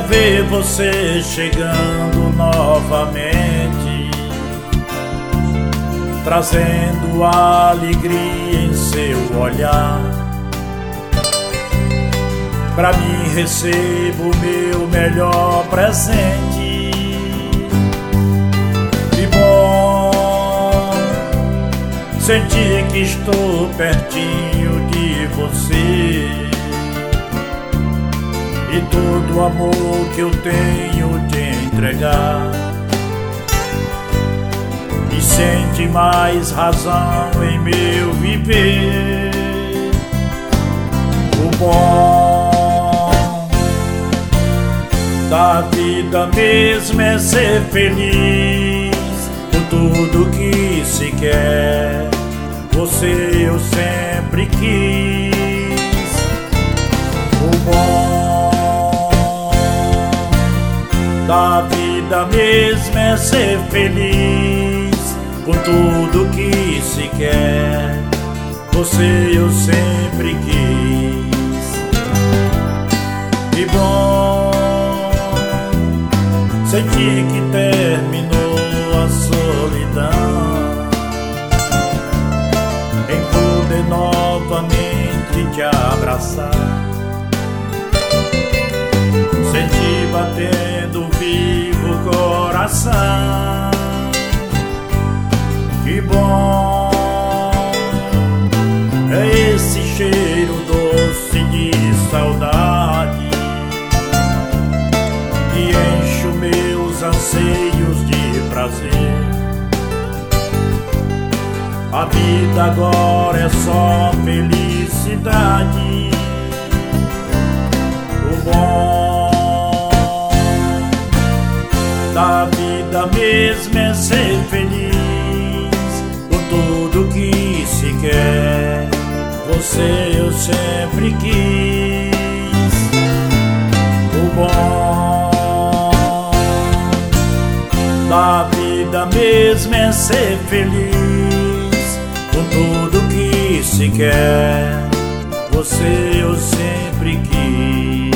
ver você chegando novamente, trazendo alegria em seu olhar. Pra mim recebo meu melhor presente. Que bom sentir que estou pertinho de você, e todo o amor que eu tenho te entregar. E sente mais razão em meu viver. O bom da vida mesmo é ser feliz com tudo que se quer. Você eu sempre quis. O bom da vida mesmo é ser feliz com tudo que se quer. Você eu sempre quis. Que bom sentir que terminou a solidão, em poder novamente te abraçar, sentir batendo vivo o coração. Que bom é esse cheiro doce de saudade, que enche os meus anseios de prazer. A vida agora é só felicidade. O bom da vida mesmo é ser feliz com tudo que se quer. Você eu sempre quis. O bom da vida mesmo é ser feliz com tudo que se quer. Você eu sempre quis.